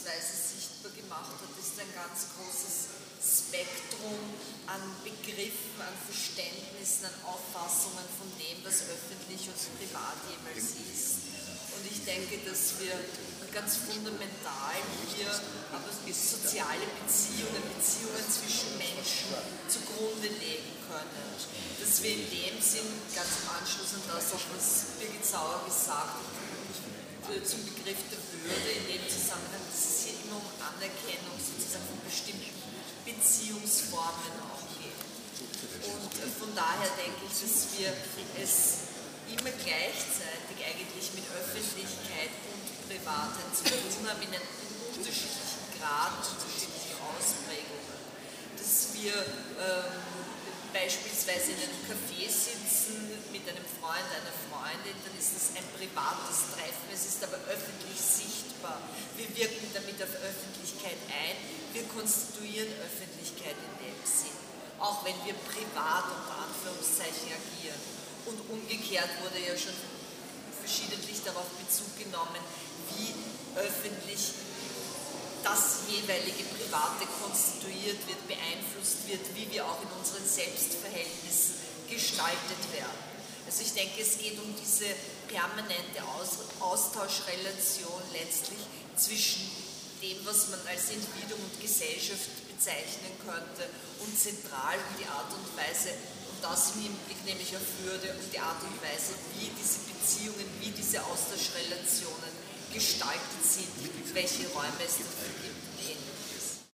Verhaltensweise sichtbar gemacht hat, ist ein ganz großes Spektrum an Begriffen, an Verständnissen, an Auffassungen von dem, was öffentlich und privat jeweils ist. Und ich denke, dass wir ganz fundamental hier aber soziale Beziehungen, Beziehungen zwischen Menschen zugrunde legen können. Dass wir in dem Sinn, ganz im Anschluss an das, auch was Birgit Sauer gesagt hat, zum Begriff der Würde in dem Zusammenhang, dass es hier immer um Anerkennung sozusagen von bestimmten Beziehungsformen auch geht. Und von daher denke ich, dass wir es immer gleichzeitig eigentlich mit Öffentlichkeit und Privatem zu tun haben, in einem unterschiedlichen Grad, unterschiedlichen Ausprägungen. Dass wir beispielsweise in einem Café sitzen mit einem Freund, einer Freundin, dann ist das ein privates Treffen, es ist aber öffentlich sichtbar. Wir wirken damit auf Öffentlichkeit ein, wir konstituieren Öffentlichkeit in dem Sinn, auch wenn wir privat unter Anführungszeichen agieren. Und umgekehrt wurde ja schon verschiedentlich darauf Bezug genommen, wie öffentlich das jeweilige Private konstituiert wird, beeinflusst wird, wie wir auch in unseren Selbstverhältnissen gestaltet werden. Also ich denke, es geht um diese permanente Austauschrelation letztlich zwischen dem, was man als Individuum und Gesellschaft bezeichnen könnte, und zentral um die Art und Weise, und das im Hinblick nämlich auf Würde, um die Art und Weise, wie diese Beziehungen, wie diese Austauschrelationen gestaltet sind, welche Räume es dafür gibt.